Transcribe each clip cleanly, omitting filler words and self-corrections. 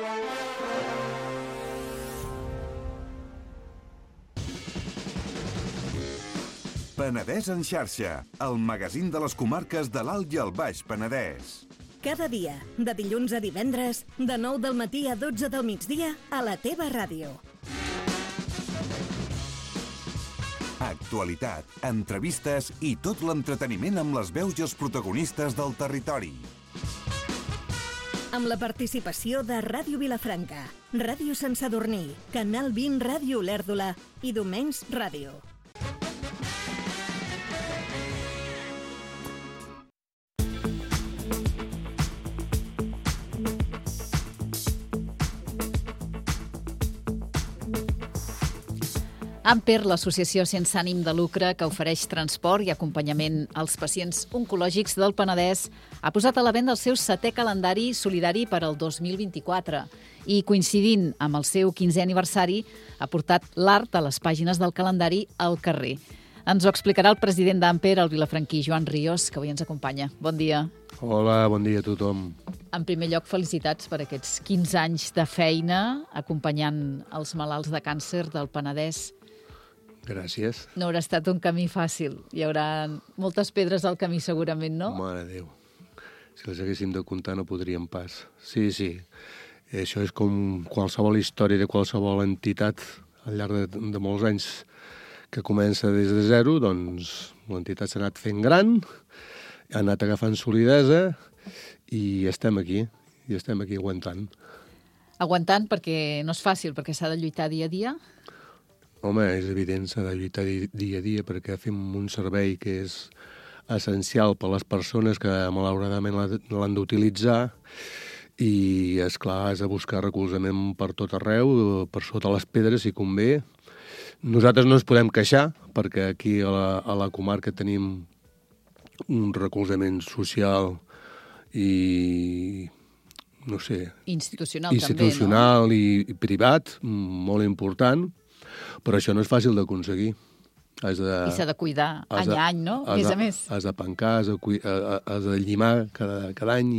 Penedès en xarxa, el magazín de les comarques de l'Alt i el Baix Penedès. Cada dia, de dilluns a divendres, de 9 del matí a 12 del migdia, a la teva ràdio. Actualitat, entrevistes i tot l'entreteniment amb les veus i els protagonistes del territori. Amb la participació de Ràdio Vilafranca, Ràdio Sant Sadurní, Canal 20 Ràdio Olèrdola i Domenys Ràdio. Amper, l'associació sense ànim de lucre que ofereix transport i acompanyament als pacients oncològics del Penedès, ha posat a la venda el seu 7è calendari solidari per al 2024 i, coincidint amb el seu 15è aniversari, ha portat l'art a les pàgines del calendari al carrer. Ens ho explicarà el president d'Amper, el vilafranquí Joan Ríos, que avui ens acompanya. Bon dia. Hola, bon dia a tothom. En primer lloc, felicitats per aquests 15 anys de feina acompanyant els malalts de càncer del Penedès. Gràcies. No haurà estat un camí fàcil. Hi haurà moltes pedres al camí, segurament, no? Mare de Déu. Si les haguéssim de comptar no podríem pas. Sí. Això és com qualsevol història de qualsevol entitat al llarg de molts anys que comença des de zero, doncs l'entitat s'ha anat fent gran, ha anat agafant solidesa i estem aquí aguantant. Aguantant perquè no és fàcil, perquè s'ha de lluitar dia a dia? Home, és evident, s'ha de lluitar dia a dia perquè fem un servei que és essencial per a les persones que malauradament l'han d'utilitzar i, esclar, has de buscar recolzament per tot arreu, per sota les pedres, si convé. Nosaltres no ens podem queixar perquè aquí a la comarca tenim un recolzament social i, no sé... Institucional també, no? I privat, molt important. Però això no és fàcil d'aconseguir. I s'ha de cuidar any a any, no? Més a més. Has de pencar, has de llimar cada any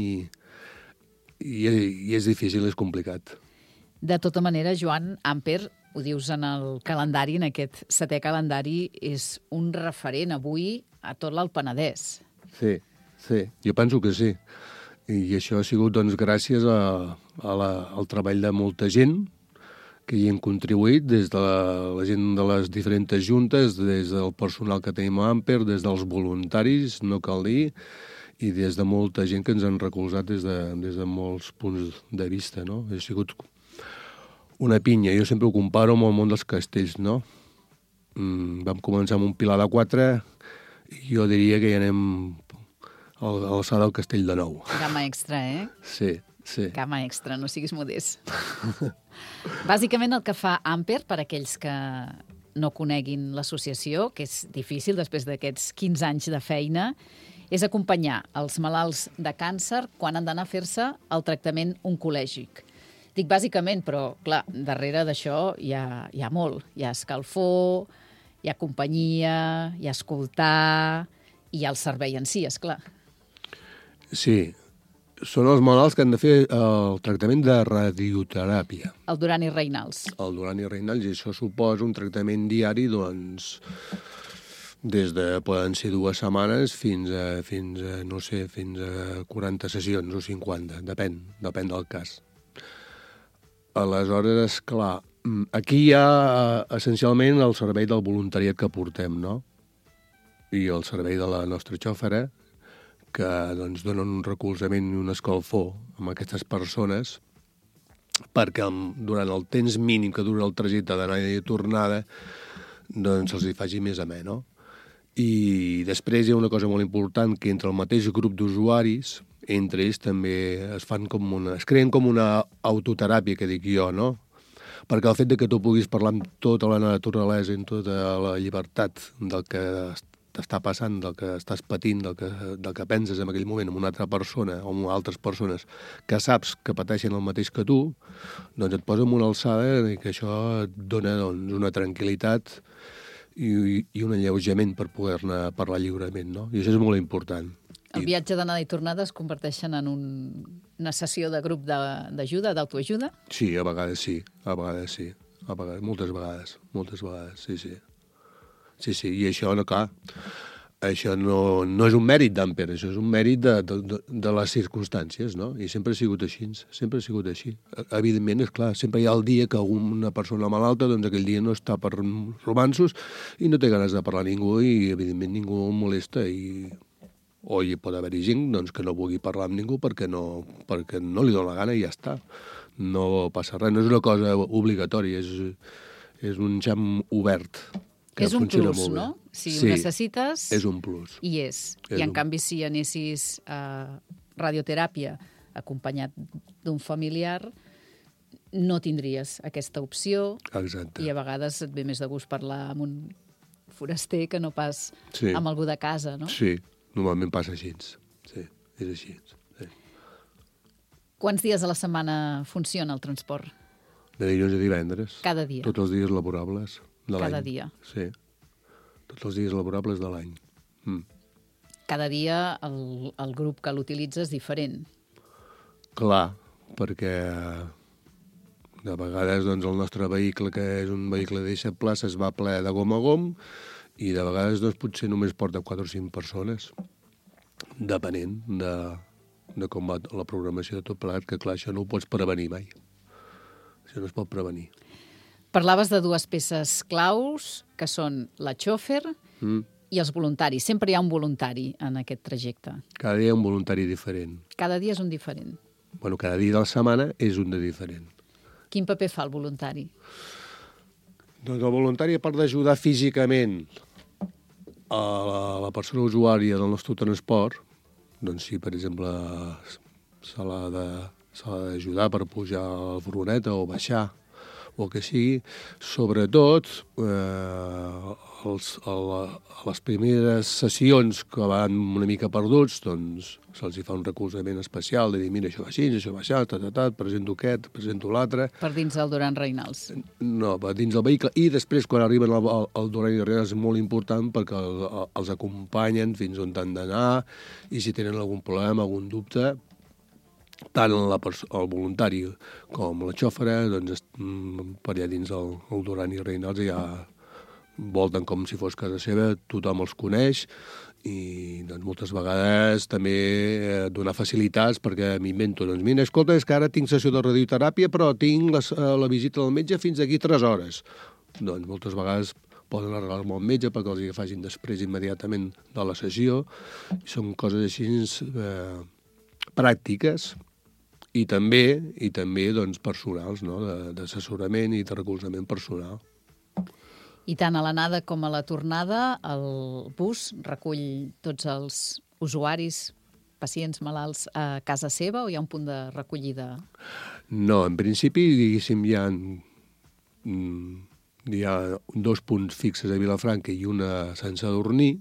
i és difícil, és complicat. De tota manera, Joan, Amper, ho dius en el calendari, en aquest 7è calendari, és un referent avui a tot l'Alt Penedès. Sí, jo penso que sí. I això ha sigut, doncs, gràcies al treball de molta gent que hi hem contribuït, des de la gent de les diferents juntes, des del personal que tenim a Amper, des dels voluntaris, no cal dir, i des de molta gent que ens han recolzat des de molts punts de vista, no? Ha sigut una pinya. Jo sempre ho comparo amb el món dels castells, no? Vam començar amb un pilar de 4 i jo diria que ja anem a l'alçada del castell de 9. Gamma extra, eh? Sí. Gamma extra, no siguis modest. Bàsicament el que fa Amper, per aquells que no coneguin l'associació, que és difícil després d'aquests 15 anys de feina, és acompanyar els malalts de càncer quan han d'anar a fer-se el tractament oncològic. Dic bàsicament, però, clar, darrere d'això hi ha molt. Hi ha escalfor, hi ha companyia, hi ha escoltar, i hi ha el servei en si, esclar. Sí. Són els malalts que han de fer el tractament de radioteràpia. El Duran i Reinals. El Duran i Reinals, i això suposa un tractament diari, doncs, poden ser 2 setmanes fins a 40 sessions o 50, depèn del cas. Aleshores, esclar, aquí hi ha essencialment el servei del voluntariat que portem, no? I el servei de la nostra xòfera, que doncs, donen un recolzament i un escalfor amb aquestes persones perquè durant el temps mínim que dura el trajecte d'anada i tornada doncs se'ls hi faci més amè, no? I després hi ha una cosa molt important, que entre el mateix grup d'usuaris, entre ells també es creen com una autoteràpia, que dic jo, no? Perquè el fet de que tu puguis parlar amb tota la naturalesa, amb tota la llibertat del que t'està passant, del que estàs patint, del que penses en aquell moment amb una altra persona o amb altres persones que saps que pateixen el mateix que tu, doncs et posa en una alçada i que això et dona una tranquil·litat i un alleujament per poder-ne parlar lliurement, no? I això és molt important. El viatge d'anada i tornada es converteixen en un una sessió de grup d'ajuda, d'autoajuda? Sí, a vegades sí, moltes vegades, sí. Sí, i això no, clar, això no és un mèrit d'Amper, això és un mèrit de les circumstàncies, no? I sempre ha sigut així. Evidentment, és clar, sempre hi ha el dia que una persona malalta, doncs aquell dia no està per romanços i no té ganes de parlar a ningú i, evidentment, ningú el molesta o hi pot haver-hi gent doncs, que no vulgui parlar amb ningú perquè no li dóna la gana i ja està. No passa res, no és una cosa obligatòria, és un xam obert. És un plus, no? Si ho necessites... és un plus. I és. I en canvi, si anessis a radioteràpia acompanyat d'un familiar, no tindries aquesta opció. Exacte. I a vegades et ve més de gust parlar amb un foraster que no pas amb algú de casa, no? Sí, normalment passa així. Sí, és així. Sí. Quants dies a la setmana funciona el transport? De dilluns a divendres. Cada dia? Tots els dies laborables de l'any. Cada dia? Sí. Tots els dies laborables de l'any. Cada dia el grup que l'utilitza és diferent. Clar, perquè de vegades doncs, el nostre vehicle, que és un vehicle de 17 places, va ple de gom a gom i de vegades doncs, potser només porta 4 o 5 persones, depenent de com va la programació de tot plegat, que clar, això no ho pots prevenir mai. Això no es pot prevenir. Parlaves de dues peces claus, que són la xòfer i els voluntaris. Sempre hi ha un voluntari en aquest trajecte. Cada dia hi ha un voluntari diferent. Cada dia és un diferent. Bueno, cada dia de la setmana és un de diferent. Quin paper fa el voluntari? Doncs el voluntari, a part d'ajudar físicament a la persona usuària del nostre transport, doncs si, per exemple, se l'ha d'ajudar per pujar a la furgoneta o baixar, o que sigui, sobretot a les primeres sessions que van una mica perduts, doncs se'ls fa un recolzament especial de dir, mira, això va així, això va així, presento aquest, presento l'altre. Per dins del Duran Reynals? No, per dins del vehicle. I després, quan arriben al Duran Reynals, és molt important perquè els acompanyen fins on han d'anar i si tenen algun problema, algun dubte, tant el voluntari com la xòfera, doncs, per allà dins el Duran i Reynals ja volten com si fos casa seva, tothom els coneix i doncs, moltes vegades també donar facilitats perquè m'invento, doncs mira, escolta, és que ara tinc sessió de radioteràpia però tinc la visita del metge fins d'aquí 3 hores. Doncs moltes vegades poden arreglar-me al metge perquè els hi facin després immediatament de la sessió. I són coses així pràctiques i també doncs, personals, no? D'assessorament i de recolzament personal. I tant a l'anada com a la tornada, el bus recull tots els usuaris, pacients malalts a casa seva o hi ha un punt de recollida? No, en principi, diguéssim, hi ha 2 punts fixes a Vilafranca i una a Sant Sadurní,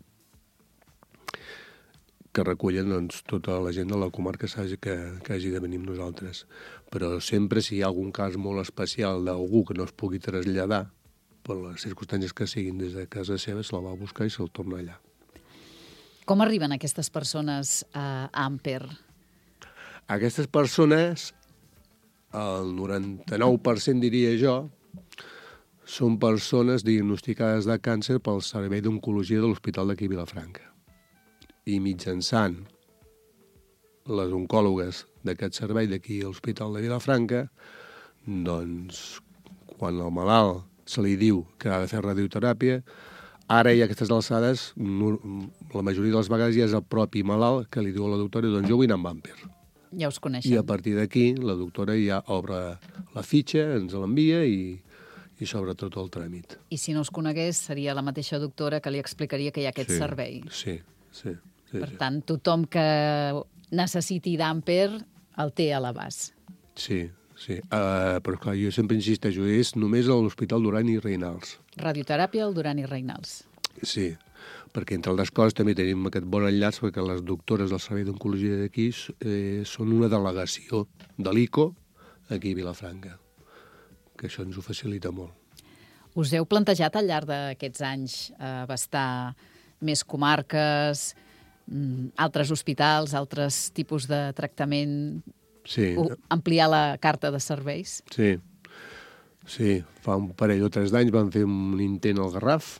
que recullen doncs, tota la gent de la comarca que hagi de venir amb nosaltres. Però sempre, si hi ha algun cas molt especial d'algú que no es pugui traslladar, per les circumstàncies que siguin des de casa seva, se la va buscar i se'l torna allà. Com arriben aquestes persones a Amper? Aquestes persones, el 99% diria jo, són persones diagnosticades de càncer pel Servei d'Oncologia de l'Hospital d'aquí Vilafranca. I mitjançant les oncòlogues d'aquest servei d'aquí a l'Hospital de Vilafranca, doncs, quan el malalt se li diu que ha de fer radioteràpia, ara i a aquestes alçades, la majoria de les vegades ja és el propi malalt que li diu a la doctora, doncs jo vull anar amb Amper. Ja us coneixen. I a partir d'aquí la doctora ja obre la fitxa, ens l'envia i s'obre tot el tràmit. I si no us conegués, seria la mateixa doctora que li explicaria que hi ha aquest servei. Sí. Per tant, tothom que necessiti d'Amper el té a l'abast. Sí. Però clar, jo sempre insisteixo, és només a l'Hospital Duran i Reynals. Radioteràpia al Duran i Reynals. Sí, perquè entre altres coses també tenim aquest bon enllaç perquè les doctores del Servei d'Oncologia d'aquí són una delegació de l'ICO aquí a Vilafranca, que això ens ho facilita molt. Us heu plantejat al llarg d'aquests anys abastar més comarques, altres hospitals, altres tipus de tractament, Sí, ampliar la carta de serveis? sí. Sí, fa un parell o 3 d'anys vam fer un intent al Garraf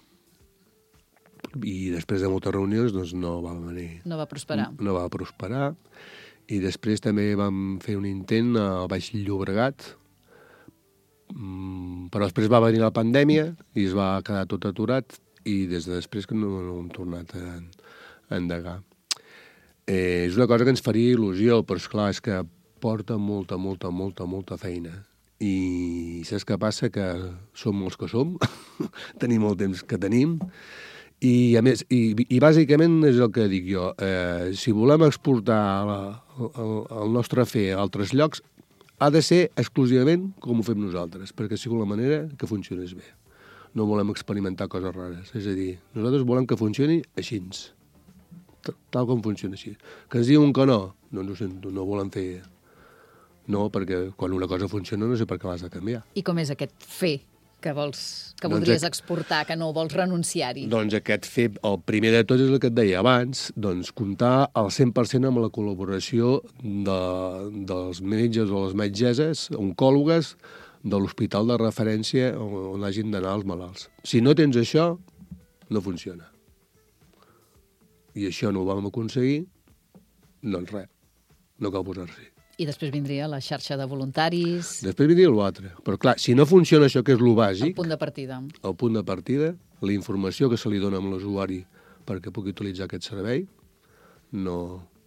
i després de moltes reunions doncs no va venir. No va prosperar. No va prosperar. I després també vam fer un intent al Baix Llobregat, però després va venir la pandèmia i es va quedar tot aturat i des de després que no hem tornat a endegar. És una cosa que ens faria il·lusió, però esclar, és que porta molta feina. I saps què passa? Que som els que som, tenim el temps que tenim, i a més, i bàsicament és el que dic jo, si volem exportar el nostre fer a altres llocs, ha de ser exclusivament com ho fem nosaltres, perquè sigui la manera que funcionés bé. No volem experimentar coses rares, és a dir, nosaltres volem que funcioni així, tal com funciona així. Que ens diuen que no, doncs ho sento, no volem fer. No, perquè quan una cosa funciona no sé per què l'has de canviar. I com és aquest fer que voldries exportar, que no vols renunciar-hi? Doncs aquest fer, el primer de tot és el que et deia abans, doncs comptar al 100% amb la col·laboració dels metges o les metgesses, oncòlogues, de l'hospital de referència on hagin d'anar els malalts. Si no tens això, no funciona. I això no ho vam aconseguir, doncs res, no cal posar-s'hi. I després vindria la xarxa de voluntaris... Després vindria l'altre. Però clar, si no funciona això, que és lo bàsic... El punt de partida. El punt de partida, la informació que se li dona a l'usuari perquè pugui utilitzar aquest servei, no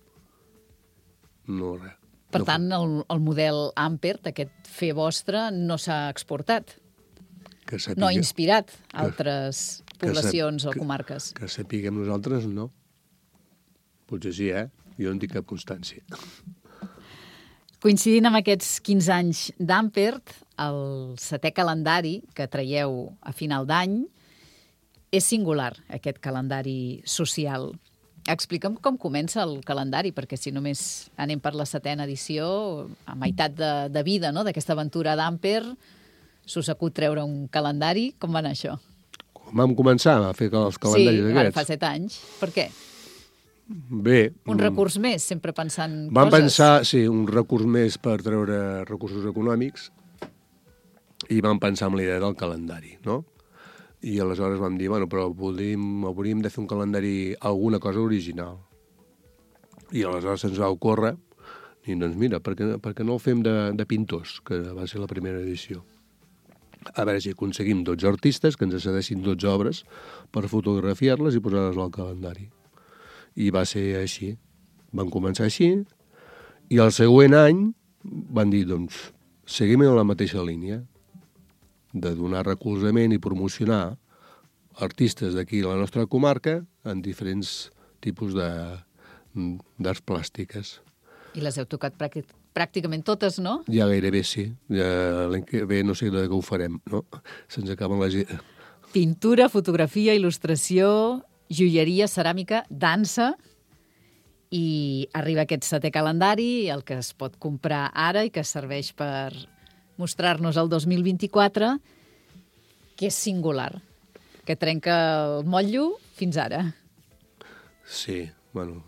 res. Per tant, el model Ampert, aquest fer vostre, no s'ha exportat. No ha inspirat altres poblacions o comarques. Que sapiguem nosaltres, no. Potser sí, Jo no en tinc cap constància. Coincidint amb aquests 15 anys d'Ampert, el 7è calendari que traieu a final d'any és singular, aquest calendari social. Explica'm com comença el calendari, perquè si només anem per la 7a edició, a meitat de vida, no?, d'aquesta aventura d'Ampert, s'us acut treure un calendari. Com va anar això? Vam començar a fer els calendaris aquests. Sí, fa 7 anys. Per què? Bé. Un recurs més, sempre pensant coses. Vam pensar, sí, un recurs més per treure recursos econòmics i vam pensar en la idea del calendari, no? I aleshores vam dir, bueno, però hauríem de fer un calendari, alguna cosa original. I aleshores se'ns va ocórrer, i doncs mira, per què no el fem de pintors, que va ser la primera edició? A veure si aconseguim 12 artistes que ens cedeixin 12 obres per fotografiar-les i posar-les al calendari. I va ser així. Van començar així, i el següent any van dir, doncs, seguim en la mateixa línia de donar recolzament i promocionar artistes d'aquí a la nostra comarca en diferents tipus d'arts plàstiques. I les heu tocat pràcticament totes, no? Ja gairebé sí. L'any que ve no sé de què ho farem, no? Se'ns acaben les... Pintura, fotografia, il·lustració, joieria, ceràmica, dansa, i arriba aquest 7è calendari, el que es pot comprar ara i que serveix per mostrar-nos el 2024, que és singular, que trenca el motllo fins ara. Sí, bueno...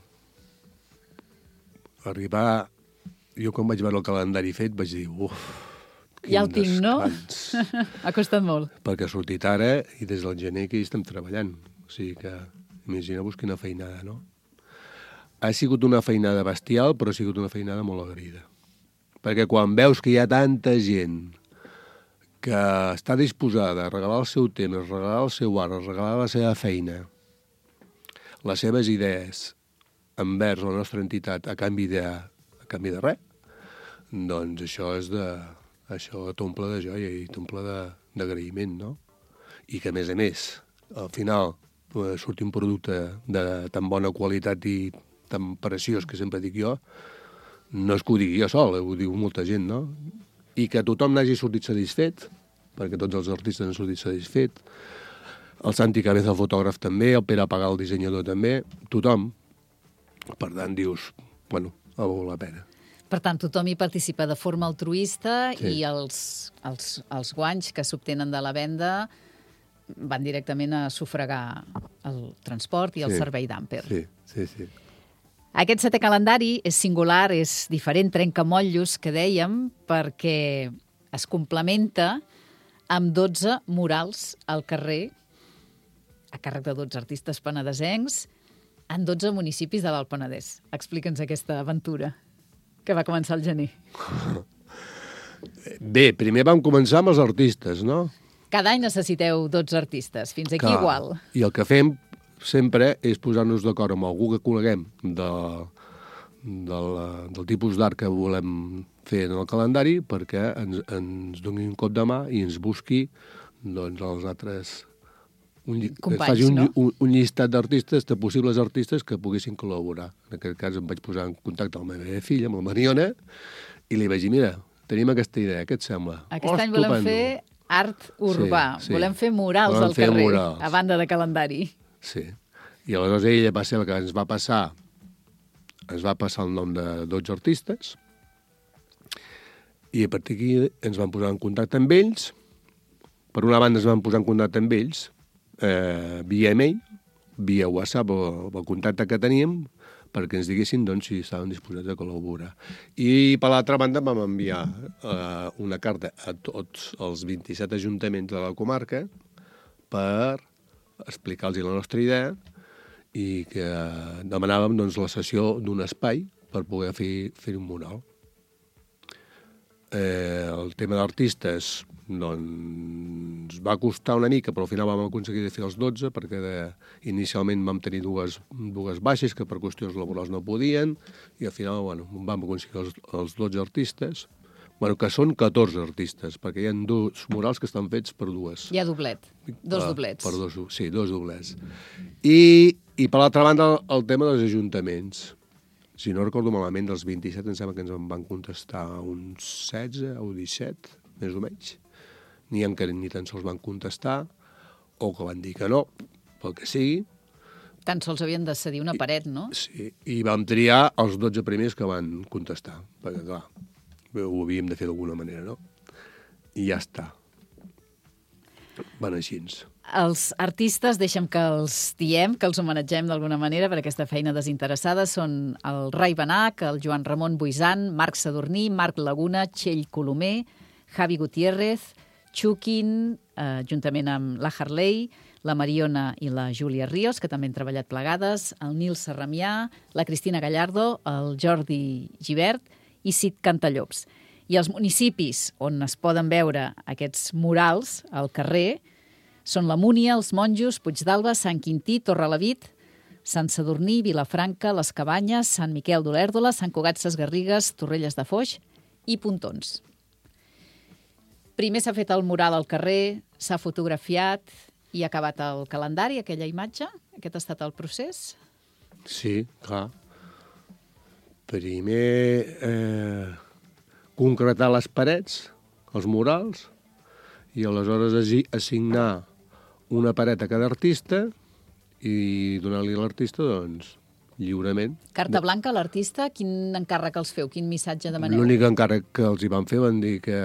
Arribar... Jo quan vaig veure el calendari fet vaig dir, ja el tinc, no? Ha costat molt. Perquè ha sortit ara i des del gener que hi estem treballant. O sigui que, imagineu-vos quina feinada, no? Ha sigut una feinada bestial, però ha sigut una feinada molt agraïda. Perquè quan veus que hi ha tanta gent que està disposada a regalar el seu temps, a regalar el seu art, a regalar la seva feina, les seves idees envers la nostra entitat a canvi de res, doncs això t'omple de joia i t'omple d'agraïment, no? I que, a més, al final surti un producte de tan bona qualitat i tan preciós que sempre dic jo, no és que ho digui jo sol, ho diu molta gent, no? I que tothom n'hagi sortit satisfet, perquè tots els artistes han sortit satisfet, el Santi Cabeza, el fotògraf, també, el Pere Pagal, el dissenyador, també, tothom. Per tant, dius, bueno, ha valgut la pena. Per tant, tothom hi participa de forma altruista, sí. I els guanys que s'obtenen de la venda van directament a sufragar el transport i el servei d'Ampert. Sí, sí. Aquest 7è calendari és singular, és diferent, trenca motllos, que dèiem, perquè es complementa amb 12 murals al carrer, a càrrec de 12 artistes penedesencs, en 12 municipis de l'Alt Penedès. Explica'ns aquesta aventura, que va començar al gener. Bé, primer vam començar amb els artistes, no? Cada any necessiteu 12 artistes, fins aquí igual. I el que fem sempre és posar-nos d'acord amb algú que coneguem del tipus d'art que volem fer en el calendari perquè ens doni un cop de mà i ens busqui doncs, els altres... Companys, un llistat d'artistes, de possibles artistes que poguessin col·laborar. En aquest cas em vaig posar en contacte amb la meva filla, amb la Mariona, i li vaig dir, mira, tenim aquesta idea, què et sembla? Aquest any volem fer art urbà, Sí. volem fer murals al carrer, a banda de calendari. Sí. I aleshores ella va ser el que ens va passar el nom de 12 artistes i a partir d'aquí ens vam posar en contacte amb ells. Per una banda ens vam posar en contacte amb ells via email, via WhatsApp o el contacte que teníem perquè ens diguessin doncs, si estaven disposats a col·laborar. I per l'altra banda vam enviar una carta a tots els 27 ajuntaments de la comarca per explicar-los la nostra idea i que demanàvem doncs, la cessió d'un espai per poder fer un mural. El tema d'artistes doncs, va costar una mica, però al final vam aconseguir fer els 12 perquè inicialment vam tenir dues baixes que per qüestions laborals no podien i al final vam aconseguir els 12 artistes, que són 14 artistes, perquè hi ha 2 murals que estan fets per dues. Hi ha doblet, dos doblets. Sí, 2 doblets. I per l'altra banda el tema dels ajuntaments. Si no recordo malament, dels 27 em sembla que ens en van contestar uns 16 o 17, més o menys. N'hi ha que ni tan sols van contestar, o que van dir que no, pel que sigui. Tan sols havien de cedir una paret, no? Sí, i vam triar els 12 primers que van contestar, perquè clar, ho havíem de fer d'alguna manera, no? I ja està. Van així. Els artistes, deixa'm que els diem, que els homenatgem d'alguna manera per aquesta feina desinteressada, són el Rai Benach, el Joan Ramon Buisan, Marc Sadurní, Marc Laguna, Txell Colomer, Javi Gutiérrez, Chukin, juntament amb la Harley, la Mariona i la Júlia Ríos, que també han treballat plegades, el Nil Serramià, la Cristina Gallardo, el Jordi Givert i Cid Cantallops. I els municipis on es poden veure aquests murals al carrer són la Múnia, els Monjos, Puigdàlber, Sant Quintí, Torrelavit, Sant Sadurní, Vilafranca, les Cabanyes, Sant Miquel d'Olèrdola, Sant Cugat Sesgarrigues, Torrelles de Foix i Pontons. Primer s'ha fet el mural al carrer, s'ha fotografiat i ha acabat el calendari, aquella imatge? Aquest ha estat el procés? Sí, clar. Primer concretar les parets, els murals, i aleshores assignar una paret a cada artista i donar-li a l'artista, doncs, lliurement. Carta blanca a l'artista? Quin encàrrec els feu? Quin missatge demaneu? L'únic encàrrec que els hi van fer van dir que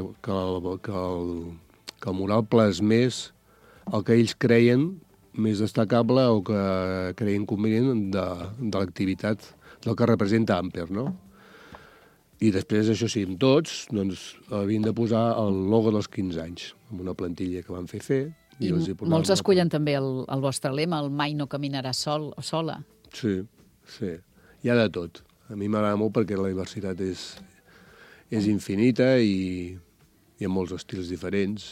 el mural plasmés el que ells creien més destacable o que creien convenient de l'activitat del que representa Amper, no? I després, això sí, amb tots, doncs, havien de posar el logo dels 15 anys, amb una plantilla que van fer. I molts escollen també el vostre lema, el mai no caminarà sol o sola. Sí, sí. Hi ha de tot. A mi m'agrada molt perquè la diversitat és infinita i hi ha molts estils diferents.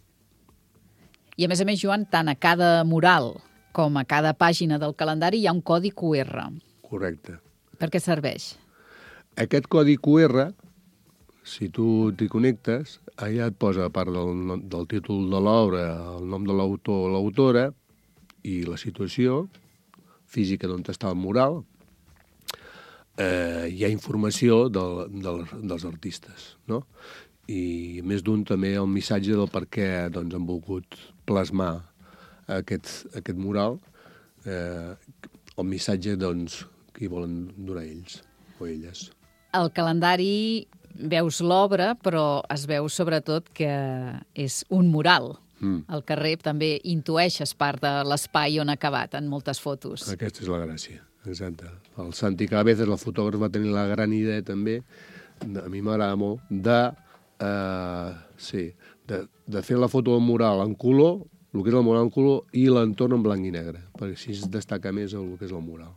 I a més, Joan, tant a cada mural com a cada pàgina del calendari hi ha un codi QR. Correcte. Per què serveix? Aquest codi QR, si tu t'hi connectes, allà et posa, a part del títol de l'obra, el nom de l'autor o l'autora i la situació física d'on està el mural, hi ha informació dels artistes, no? I més d'un també el missatge del per què doncs, han volgut plasmar aquest mural, el missatge doncs, que hi volen donar ells o elles. Al calendari veus l'obra, però es veu sobretot que és un mural. Al carrer també intueixes part de l'espai on ha acabat en moltes fotos. Aquesta és la gràcia. Exacte. El Santi Cabezas, el fotògraf, va tenir la gran idea també, a mi m'agrada molt, de fer la foto del mural en color, el que és el mural en color, i l'entorn en blanc i negre, perquè així es destaca més el que és el mural.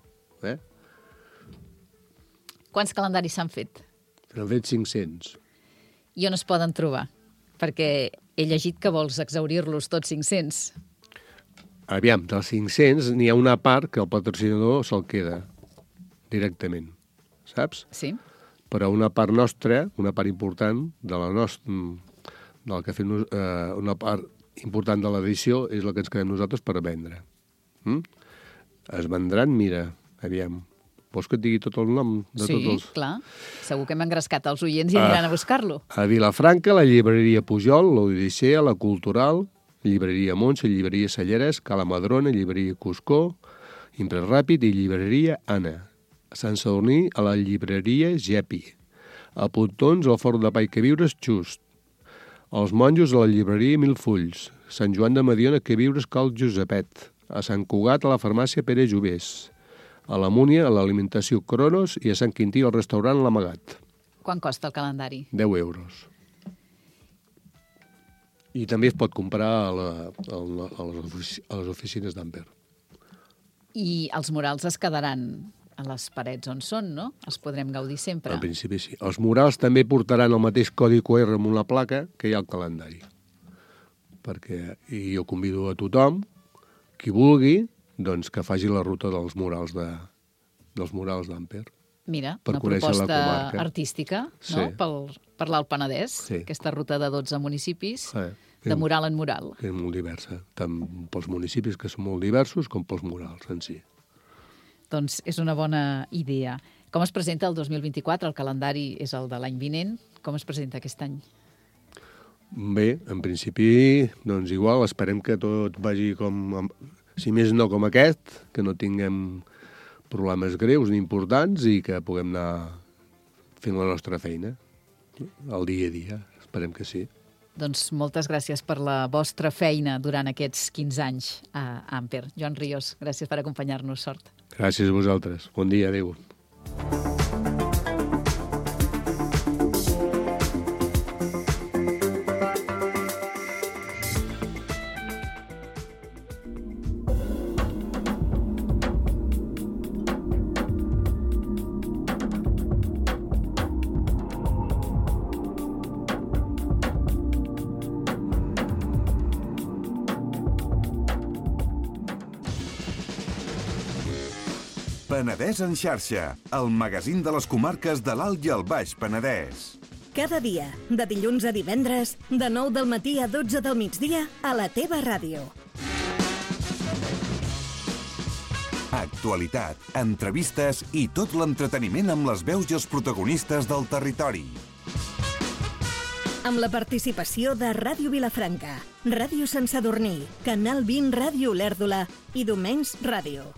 Quants calendaris s'han fet? S'han fet 500. I on es poden trobar? Perquè he llegit que vols exhaurir-los tots 500. Aviam, dels 500 n'hi ha una part que el patrocinador se'l queda directament, saps? Sí. Però una part nostra, una part important del que fem, una part important de l'edició és la que ens quedem nosaltres per vendre. Es vendran, mira, aviam, vols que et digui tot el nom de tots els... Sí, clar. Segur que hem engrescat els oients i aniran a buscar-lo. A Vilafranca, la llibreria Pujol, l'Odissea, la Cultural, llibreria Montse, llibreria Salleres, Cala Madrona, llibreria Cuscó, Impres Ràpid i llibreria Anna. A Sant Sadurní, a la llibreria Gepi. A Pontons, al Fort de Pa i Queviures, Just. Els monjos, a la llibreria Milfulls. Sant Joan de Mediona, Queviures, Cal Josepet. A Sant Cugat, a la farmàcia Pere Jovés. A la Múnia, a l'alimentació Cronos, i a Sant Quintí, al restaurant L'Amagat. Quan costa el calendari? 10 euros. I també es pot comprar a les oficines d'Amper. I els murals es quedaran a les parets on són, no? Els podrem gaudir sempre. En principi sí. Els murals també portaran el mateix codi QR amb una placa que hi ha al calendari. I jo convido a tothom, qui vulgui, doncs que faci la ruta dels murals d'Amper. Mira, una proposta artística, sí, no? Per l'Alt Penedès, sí, aquesta ruta de 12 municipis, de mural en mural. És molt diversa, tant pels municipis, que són molt diversos, com pels murals en si. Doncs és una bona idea. Com es presenta el 2024? El calendari és el de l'any vinent. Com es presenta aquest any? Bé, en principi, doncs igual, esperem que tot vagi com, si més no com aquest, que no tinguem problemes greus ni importants i que puguem anar fent la nostra feina el dia a dia. Esperem que sí. Doncs moltes gràcies per la vostra feina durant aquests 15 anys a Amper. Joan Ríos, gràcies per acompanyar-nos. Sort. Gràcies a vosaltres. Bon dia, adéu. Penedès en xarxa, el magazín de les comarques de l'Alt i el Baix Penedès. Cada dia, de dilluns a divendres, de 9 del matí a 12 del migdia, a la teva ràdio. Actualitat, entrevistes i tot l'entreteniment amb les veus i els protagonistes del territori. Amb la participació de Ràdio Vilafranca, Ràdio Sant Sadurní, Canal 20 Ràdio Olèrdola i Domens Ràdio.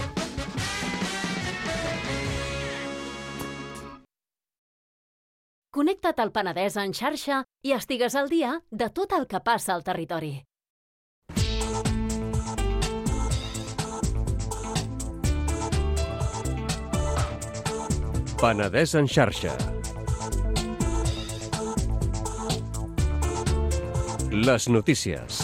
Connecta't al Penedès en xarxa i estigues al dia de tot el que passa al territori. Penedès en xarxa. Les notícies.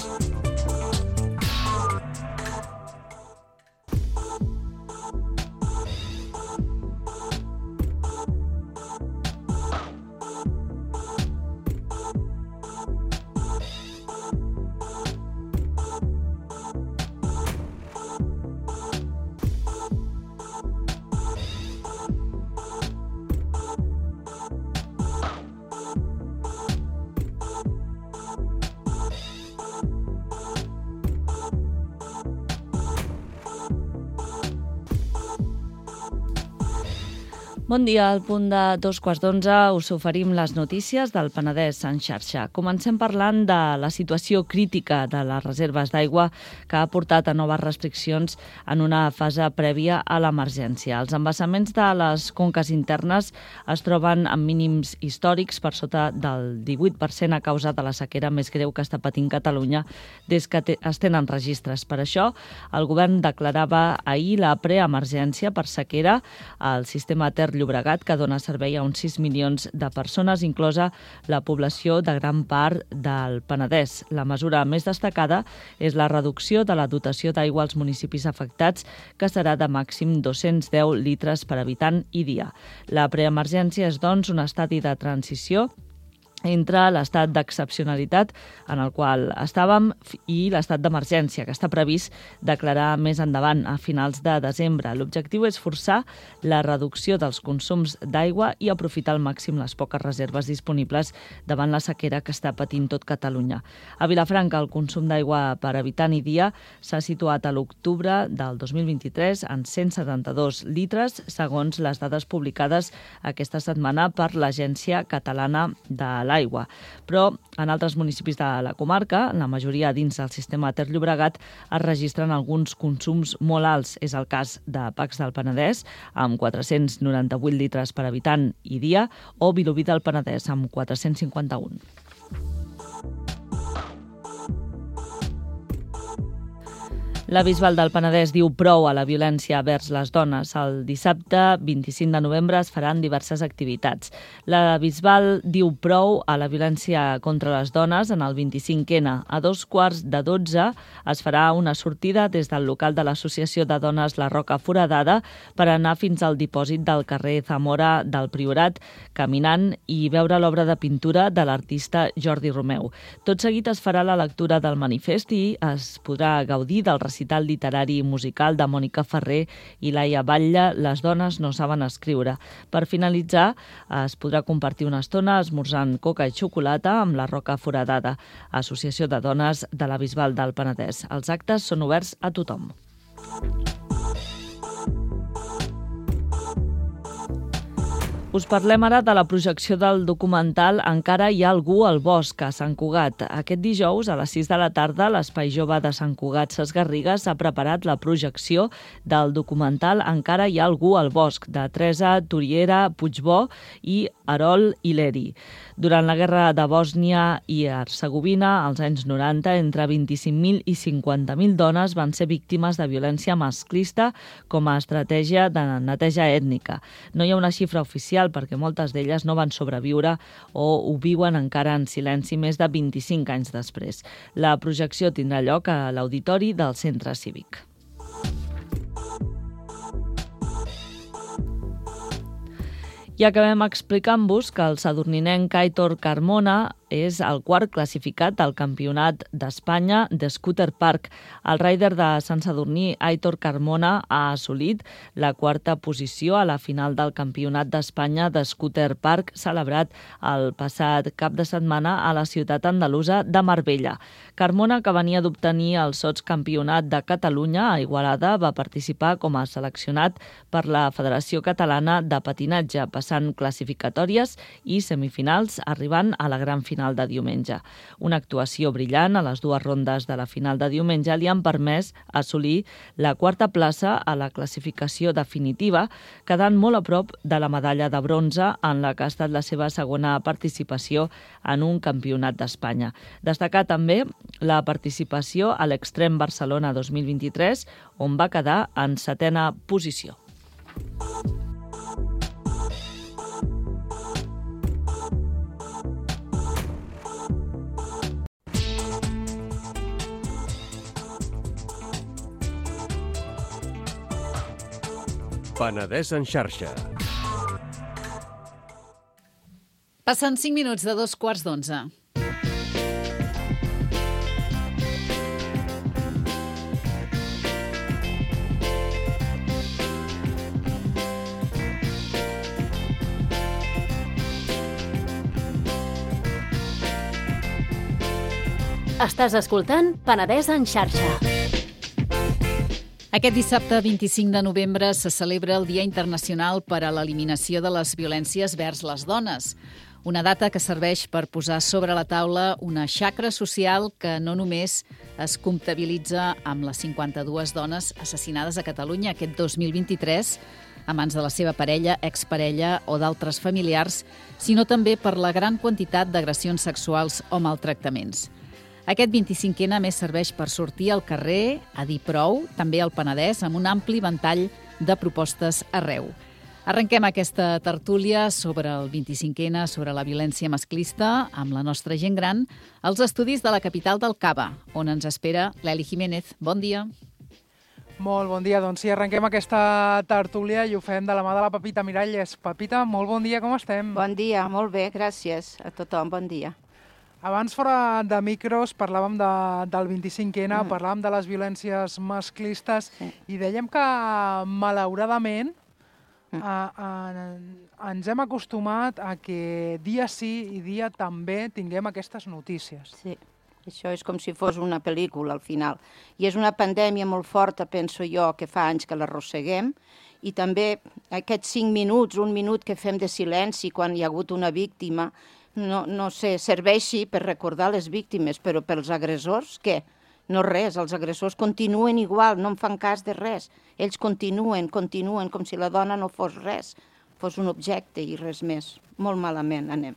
Bon dia, al punt de 11:15 us oferim les notícies del Penedès en xarxa. Comencem parlant de la situació crítica de les reserves d'aigua que ha portat a noves restriccions en una fase prèvia a l'emergència. Els embassaments de les conques internes es troben en mínims històrics per sota del 18% a causa de la sequera més greu que està patint Catalunya des que es tenen registres. Per això, el govern declarava ahir la preemergència per sequera al sistema Ter-Llobregat, que dona servei a uns 6 milions de persones, inclosa la població de gran part del Penedès. La mesura més destacada és la reducció de la dotació d'aigua als municipis afectats, que serà de màxim 210 litres per habitant i dia. La preemergència és, doncs, un estadi de transició entre l'estat d'excepcionalitat en el qual estàvem i l'estat d'emergència, que està previst declarar més endavant, a finals de desembre. L'objectiu és forçar la reducció dels consums d'aigua i aprofitar al màxim les poques reserves disponibles davant la sequera que està patint tot Catalunya. A Vilafranca, el consum d'aigua per habitant i dia s'ha situat a l'octubre del 2023 en 172 litres, segons les dades publicades aquesta setmana per l'Agència Catalana de l'Aigua. Però en altres municipis de la comarca, la majoria dins del sistema Ter-Llobregat, es registren alguns consums molt alts. És el cas de Pacs del Penedès, amb 498 litres per habitant i dia, o Vilobí del Penedès, amb 451. La Bisbal del Penedès diu prou a la violència vers les dones. El dissabte 25 de novembre es faran diverses activitats. La Bisbal diu prou a la violència contra les dones en el 25N. A 11:45 es farà una sortida des del local de l'Associació de Dones La Roca Foradada per anar fins al dipòsit del carrer Zamora del Priorat, caminant i veure l'obra de pintura de l'artista Jordi Romeu. Tot seguit es farà la lectura del manifest i es podrà gaudir del recital literari i musical de Mònica Ferrer i Laia Batlle, Les dones no saben escriure. Per finalitzar, es podrà compartir una estona esmorzant coca i xocolata amb La Roca Foradada, Associació de Dones de la Bisbal del Penedès. Els actes són oberts a tothom. Us parlem ara de la projecció del documental Encara hi ha algú al bosc, a Sant Cugat. Aquest dijous, a les 6 de la tarda, l'Espai Jove de Sant Cugat Ses Garrigues ha preparat la projecció del documental Encara hi ha algú al bosc, de Teresa Turiera Puigbó i Erol Hileri. Durant la guerra de Bòsnia i Hercegovina, als anys 90, entre 25.000 i 50.000 dones van ser víctimes de violència masclista com a estratègia de neteja ètnica. No hi ha una xifra oficial perquè moltes d'elles no van sobreviure o ho viuen encara en silenci més de 25 anys després. La projecció tindrà lloc a l'auditori del Centre Cívic. I acabem explicant-vos que el sadurninenc Aitor Carmona és el quart classificat del Campionat d'Espanya de Scooter Park. El rider de Sant Sadurní, Aitor Carmona, ha assolit la quarta posició a la final del Campionat d'Espanya de Scooter Park, celebrat el passat cap de setmana a la ciutat andalusa de Marbella. Carmona, que venia d'obtenir el sotscampionat de Catalunya a Igualada, va participar com a seleccionat per la Federació Catalana de Patinatge, passant classificatòries i semifinals, arribant a la gran final de diumenge. Una actuació brillant a les dues rondes de la final de diumenge li han permès assolir la quarta plaça a la classificació definitiva, quedant molt a prop de la medalla de bronze en la que ha estat la seva segona participació en un campionat d'Espanya. Destacar també la participació a l'Extrem Barcelona 2023, on va quedar en 7a posició. Penedès en xarxa. Passen 5 minuts de 11:15. Estàs escoltant Penedès en xarxa. Aquest dissabte 25 de novembre se celebra el Dia Internacional per a l'Eliminació de les Violències vers les Dones. Una data que serveix per posar sobre la taula una xacra social que no només es comptabilitza amb les 52 dones assassinades a Catalunya aquest 2023 a mans de la seva parella, exparella o d'altres familiars, sinó també per la gran quantitat d'agressions sexuals o maltractaments. Aquest 25N a més serveix per sortir al carrer, a dir prou, també al Penedès, amb un ampli ventall de propostes arreu. Arrenquem aquesta tertúlia sobre el 25N, sobre la violència masclista, amb la nostra gent gran, als estudis de la capital del Cava, on ens espera l'Eli Jiménez. Bon dia. Molt bon dia. Doncs sí, arrenquem aquesta tertúlia i ho fem de la mà de la Pepita Miralles. Pepita, molt bon dia, com estem? Bon dia, molt bé, gràcies a tothom, bon dia. Abans, fora de micros, parlàvem del 25N, parlàvem de les violències masclistes i dèiem que, malauradament, ens hem acostumat a que dia sí i dia també tinguem aquestes notícies. Sí, això és com si fos una pel·lícula al final. I és una pandèmia molt forta, penso jo, que fa anys que l'arrosseguem, i també aquests 5 minuts, un minut que fem de silenci quan hi ha hagut una víctima, no sé, serveixi per recordar les víctimes, però pels agressors, què? No res, els agressors continuen igual, no en fan cas de res. Ells continuen, com si la dona no fos res, fos un objecte i res més. Molt malament anem.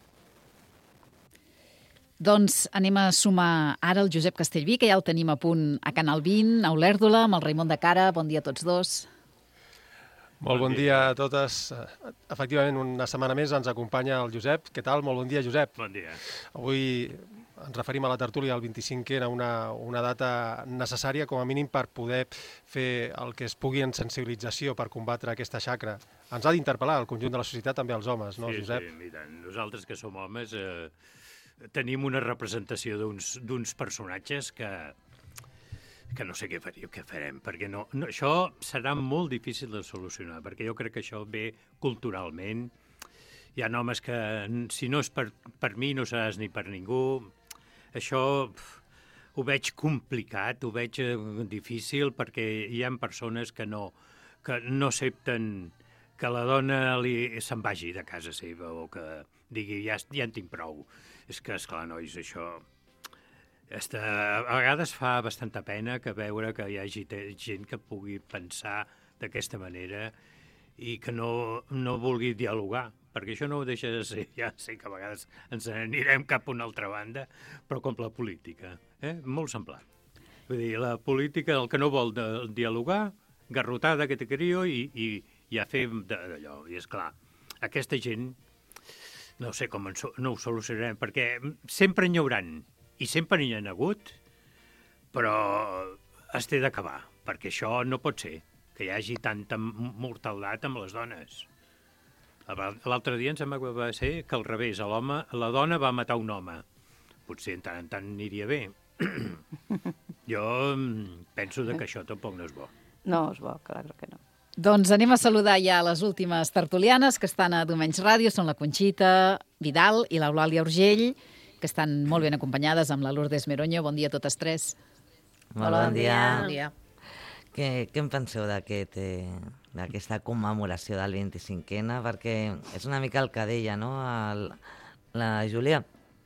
Doncs anem a sumar ara el Josep Castellví, que ja el tenim a punt a Canal 20, a Olèrdola, amb el Raimon de Cara. Bon dia a tots dos. Molt bon dia a totes. Efectivament, una setmana més ens acompanya el Josep. Què tal? Molt bon dia, Josep. Bon dia. Avui ens referim a la tertúlia del 25N, una data necessària, com a mínim, per poder fer el que es pugui en sensibilització per combatre aquesta xacra. Ens ha d'interpel·lar el conjunt de la societat, també els homes, no, Josep? Sí, mira, nosaltres que som homes tenim una representació d'uns personatges que no sé què farem, perquè això serà molt difícil de solucionar, perquè jo crec que això ve culturalment. Hi ha homes que, si no és per mi, no seràs ni per ningú. Això ho veig complicat, ho veig difícil, perquè hi ha persones que no accepten que la dona se'n vagi de casa seva o que digui, ja en tinc prou. És que, esclar, nois, això... A vegades fa bastanta pena que veure que hi hagi gent que pugui pensar d'aquesta manera i que no vulgui dialogar, perquè això no ho deixa de ser, ja sé que a vegades ens anirem cap a una altra banda, però com la política, molt semblant. Vull dir, la política, el que no vol dialogar, garrotada que te crio i ja fer d'allò. I és clar, aquesta gent, no sé com no ho solucionarem, perquè sempre n'hi hauran, i sempre n'hi ha hagut, però es té d'acabar, perquè això no pot ser, que hi hagi tanta mortaldat amb les dones. L'altre dia em sembla que va ser que al revés, la dona va matar un home. Potser en tant aniria bé. Jo penso que això tampoc no és bo. No és bo, clar que no. Doncs anem a saludar ja les últimes tertulianes que estan a Domenys Ràdio. Són la Conxita Vidal i l'Eulàlia Urgell, que estan molt ben acompanyades amb la Lourdes Meroño. Bon dia a totes tres. Molt bon dia. Bon dia. Què en penseu d'aquesta commemoració del 25N? Perquè és una mica el que deia, no?, la Júlia.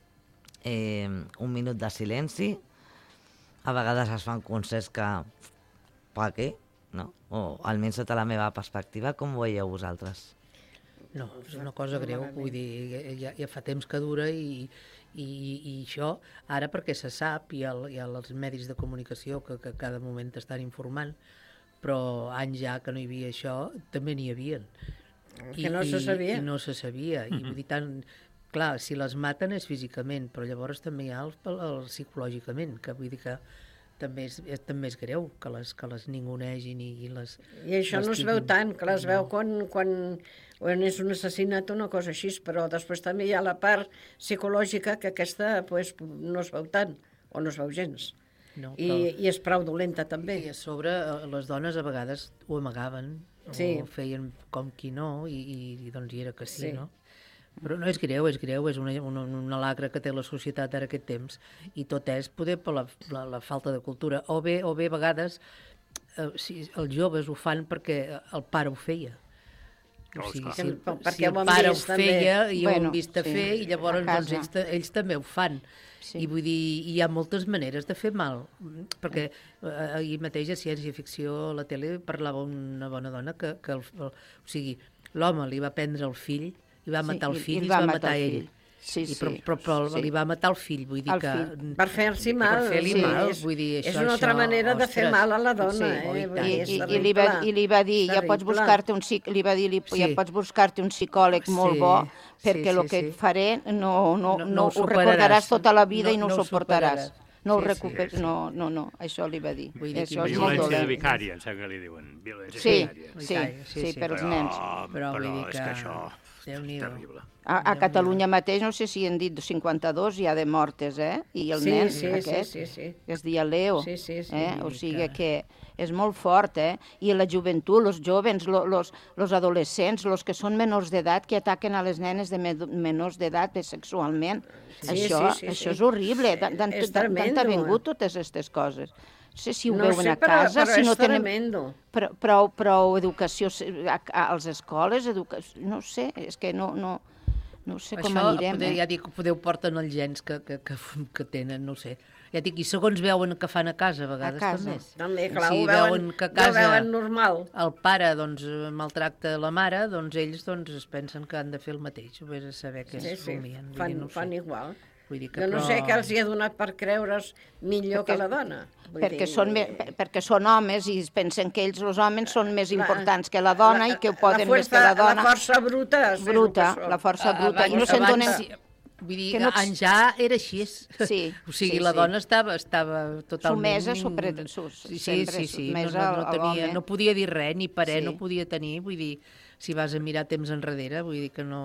Un minut de silenci, a vegades es fan concerts que... Per què? No? O almenys sota la meva perspectiva, com ho veieu vosaltres? No, és una cosa greu, vull dir, ja fa temps que dura i això, ara perquè se sap, hi ha els medis de comunicació que cada moment estan informant, però anys ja que no hi havia això, també n'hi havia. Que no se sabia. I no se sabia. I vull dir, clar, si les maten és físicament, però llavors també hi ha el psicològicament, que vull dir que també és greu que les ningunegin i les... I això no es veu tant, que les veu quan és un assassinat o una cosa així, però després també hi ha la part psicològica que aquesta no es veu tant, o no es veu gens. No, I és prou dolenta també. I a sobre les dones a vegades ho amagaven, o feien com qui no, i doncs hi era que sí, no? Però no, és greu, és una lacra que té la societat ara aquest temps, i tot és poder per la falta de cultura, o bé a vegades els joves ho fan perquè el pare ho feia. O sigui, si perquè el pare ho feia i ho han Bueno, vist a sí, fer, i llavors a doncs, casa. ells també ho fan. I vull dir, hi ha moltes maneres de fer mal, perquè ahir mateix a Ciència-Ficció a la tele parlava una bona dona que o sigui, l'home li va prendre el fill, li va matar el fill i es va matar ell. Sí, sí. Però li va matar el fill, vull dir que... Per fer-s'hi mal. Per fer-li mal, vull dir, és una altra manera de fer mal a la dona. I li va dir, ja pots buscar-te un psicòleg molt bo, perquè el que et faré no ho recordaràs tota la vida i no ho suportaràs. No ho recuperes, no, això li va dir. Violència vicària, em sembla que li diuen. Violència vicària. Sí, per als nens. Però és que això és terrible. A Catalunya mateix, no sé si han dit 52 ja de mortes, I el nen aquest, que es deia Leo. O sigui que és molt fort, I la joventut, els joves, els adolescents, els que són menors d'edat, que ataquen a les nenes de menors d'edat sexualment. Això és horrible. D'on ha vingut totes aquestes coses? No sé si ho veuen a casa, si no tenen prou educació a les escoles, no sé, és que no sé com anirem. Això, ja dic, podeu porten els gens que tenen, no sé. Ja dic, i segons veuen que fan a casa, a vegades també. També, clar, ho veuen normal. El pare, doncs, maltracta la mare, doncs ells es pensen que han de fer el mateix. Ho vés a saber què es rumien. Fan igual. Jo no sé què els hi ha donat per creure's millor que la dona. Perquè són homes i pensen que ells, els homes, són més importants que la dona i que ho poden més que la dona. La força bruta. La força bruta. I no se'n donen... Vull dir, ja era així. O sigui, la dona estava totalment... Sumesa a l'home. No podia dir res, ni parer no podia tenir. Vull dir, si vas a mirar temps enrere, vull dir que no...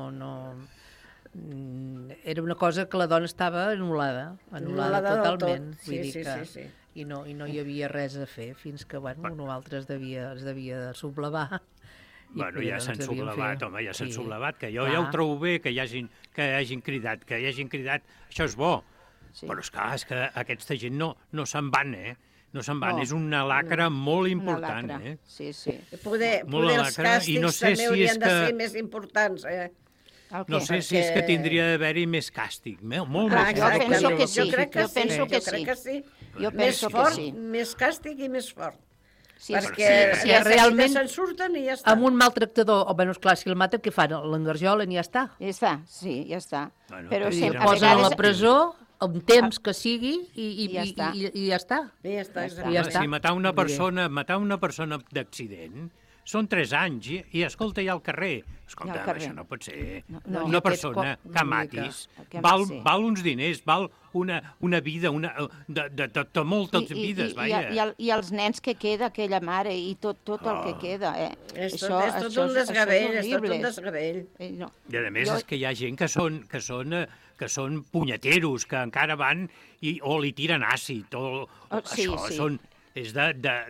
Era una cosa que la dona estava anul·lada totalment. Vull dir que... I no hi havia res a fer fins que, nosaltres es devia sublevar. Bueno, ja s'han sublevat, que jo ja ho trobo bé, que hagin cridat, això és bo. Però és que aquesta gent no se'n van, No se'n van, és una lacra molt important, Sí. Poder els càstigs també haurien de ser més importants, No sé si és que tindria d'haver-hi més càstig, molt més càstig. Jo penso que sí. Més fort, més càstig i més fort. Perquè realment se'n surten i ja està. Amb un maltractador, esclar, si el maten, què fan? L'engarjolen i ja està. Ja està. Però el posen a la presó, un temps que sigui, i ja està. Si matar una persona d'accident són 3 anys i escolta, ja al carrer. Escolta, això no pot ser. Una persona que matis val uns diners, val una vida, de moltes vides, vaja. I els nens que queda, aquella mare, i tot el que queda. És tot un desgavell, I a més és que hi ha gent que són punyeteros, que encara van o li tiren àcid. Això és de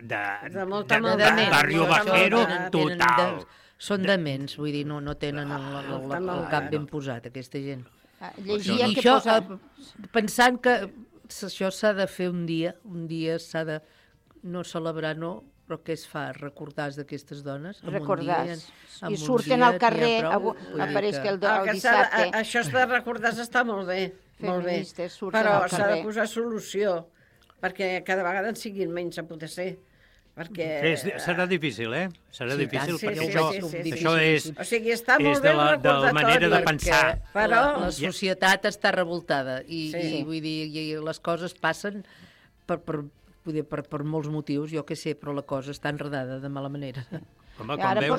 barrio bajero total. Són dements, vull dir, no tenen el cap ben posat, aquesta gent. Llegia que posa... Pensant que això s'ha de fer un dia s'ha de no celebrar, però què es fa? Recordar-se d'aquestes dones? Recordar-se. I surten al carrer, apareix que el dissabte... Això de recordar-se està molt bé, però s'ha de posar solució, perquè cada vegada en siguin menys a poder ser. Serà difícil, Serà difícil, perquè això és... O sigui, està molt bé el recordatori. De la manera de pensar. Però la societat està revoltada i vull dir, les coses passen per molts motius, jo què sé, però la cosa està enredada de mala manera. Home,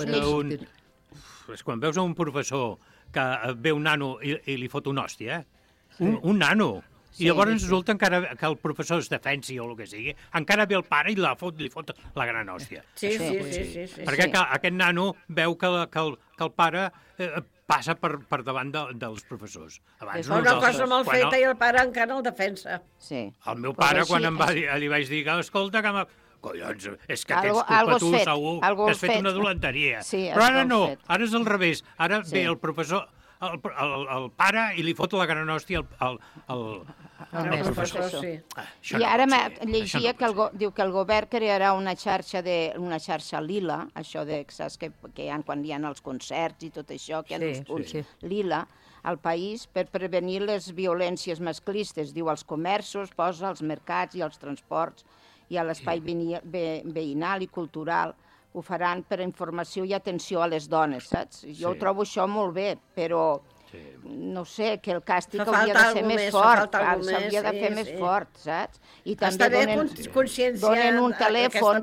quan veus un professor que ve un nano i li fot una hòstia, un nano... I llavors resulta encara que el professor es defensi o el que sigui, encara ve el pare i li fot la gran hòstia. Sí. Perquè aquest nano veu que el pare passa per davant dels professors. És una cosa molt feta i el pare encara el defensa. El meu pare, quan li vaig dir, escolta, que collons, és que tens culpa tu, segur, que has fet una dolenteria. Però ara no, ara és al revés. Ara ve el professor el pare i li fot la gran hòstia al professor. Sí. I ara llegia que diu que el govern crearà una xarxa lila, això de, saps, que hi ha quan hi ha els concerts i tot això, que hi ha els punts lila al país per prevenir les violències masclistes. Diu, als comerços, posa als mercats i als transports i a l'espai veïnal i cultural. Ho faran per informació i atenció a les dones, saps? Jo ho trobo això molt bé, però no sé, que el càstig hauria de ser més fort, s'hauria de fer més fort, saps? I també donen un telèfon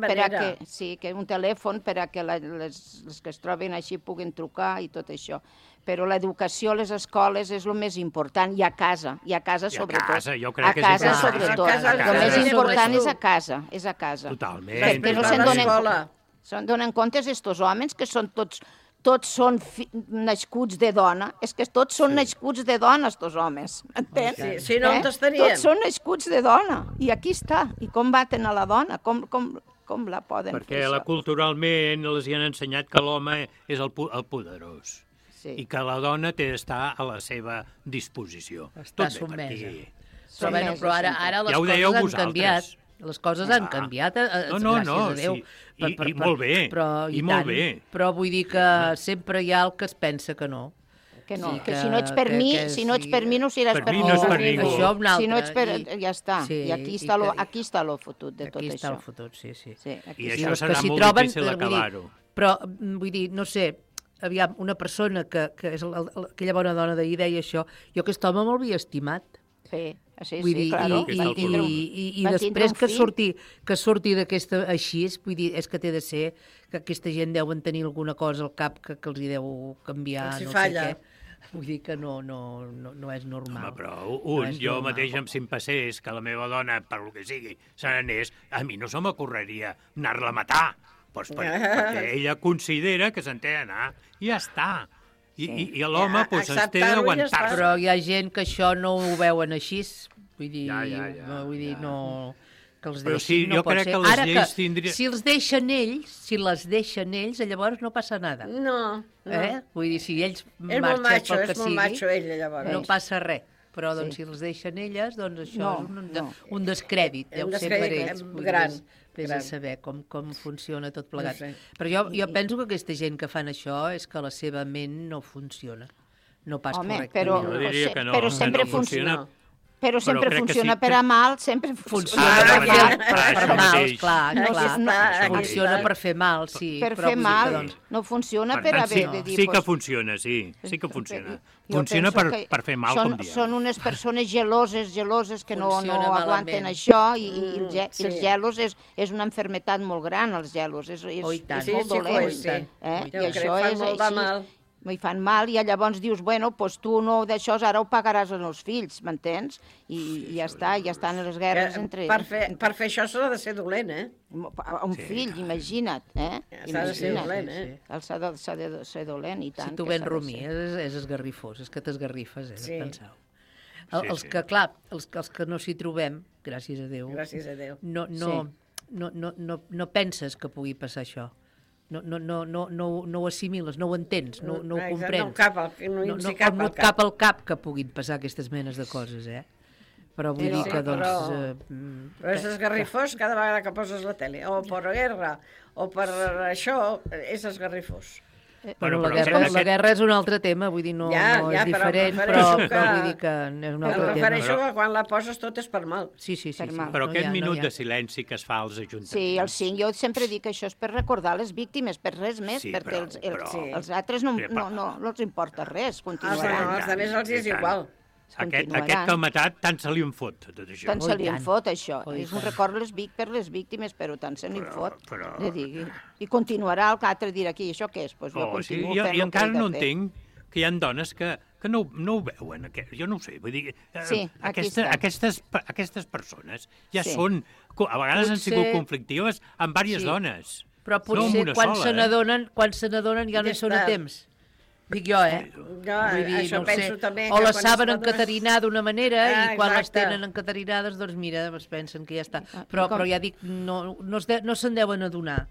per a que les que es troben així puguin trucar i tot això. Però l'educació a les escoles és el més important, i a casa sobretot. A casa, jo crec que és sobretot. El més important és a casa. Totalment. Perquè no se'n donen compte estos homes que són tots són nascuts de dona. És que tots són nascuts de dona, estos homes, m'entens? Si no, on estaríem? Tots són nascuts de dona, i aquí està. I com baten a la dona? Com la poden fer això? Perquè culturalment els hi han ensenyat que l'home és el poderós. I que la dona té d'estar a la seva disposició. Està sumesa. Però ara les coses han canviat. Les coses han canviat, gràcies a Déu. I molt bé, molt bé. Però vull dir que sempre hi ha el que es pensa que no. Que si no ets per mi, no seràs per mi. Això un altre. Si no ets per... Ja està. I aquí està lo fotut de tot això. Aquí està el fotut, sí. I això serà molt difícil d'acabar-ho. Però, vull dir, no sé, aviam, una persona que és aquella bona dona d'ahir deia això, jo aquest home m'havia estimat. Sí, claro. I després que surti d'aquesta així, vull dir, és que té de ser que aquesta gent deuen tenir alguna cosa al cap que els hi deu canviar, no sé què. Vull dir que no és normal. Home, però jo mateix em simpassés que la meva dona, per lo que sigui, se n'anés, a mi no se m'ocorreria anar-la a matar, perquè ella considera que se'n té d'anar, i ja està. I l'home es té d'aguantar-se. Però hi ha gent que això no ho veuen així, vull dir, no... que els deixin, no pot ser. Ara que, si les deixen ells, llavors no passa nada. No. Vull dir, si ells marxen pel que sigui, és molt macho ell, llavors. No passa res. Però si els deixen elles, doncs això és un descrèdit. Deu ser per ells. Gran. Vés a saber com funciona tot plegat. Però jo penso que aquesta gent que fan això és que la seva ment no funciona. No pas correctament. Jo diria que no, però sempre funciona. Però sempre funciona per a mal, sempre funciona per mal, clar. Funciona per fer mal, sí. Per fer mal, no funciona per haver de dir... Sí que funciona, sí que funciona. Funciona per fer mal, com diem. Són unes persones geloses que no aguanten això, i els gelos és una malaltia molt gran, els gelos. És molt dolent. I això és així. M'hi fan mal, i llavors dius, bueno, doncs tu no d'això, ara ho pagaràs als fills, m'entens? I ja està, ja estan les guerres entre... Per fer això s'ha de ser dolent, Un fill, imagina't, S'ha de ser dolent, S'ha de ser dolent, i tant. Si tu ben rumí, és esgarrifós, és que t'esgarrifes, penseu. Els que, clar, els que no s'hi trobem, gràcies a Déu, no penses que pugui passar això. No ho assimiles, no ho entens, no ho comprens. No et cap al cap que puguin passar aquestes menes de coses, Però vull dir que, doncs... Però és esgarrifós cada vegada que poses la tele, o per guerra, o per això, és esgarrifós. La guerra és un altre tema, vull dir, no és diferent, però vull dir que és un altre tema. Refereixo que quan la poses tot és per mal. Sí. Però aquest minut de silenci que es fa als ajuntaments... Sí, el 5, jo sempre dic que això és per recordar les víctimes, per res més, perquè els altres no els importa res, continuaran. Els altres els és igual. Aquest que ha matat, tant se li en fot, tot això. Tant se li en fot, això. És un record per les víctimes, però tant se li en fot. I continuarà el que altre dirà aquí, això què és? Jo continuo fent el que he de fer. I encara no entenc que hi ha dones que no ho veuen. Jo no ho sé, vull dir... Aquestes persones ja són... A vegades han sigut conflictives amb diverses dones. Però potser quan se n'adonen ja no hi són a temps. Dic jo, Vull dir, això penso també. O les saben encatarinar d'una manera i quan les tenen encatarinades, doncs mira, es pensen que ja està. Però ja dic, no se'n deuen adonar.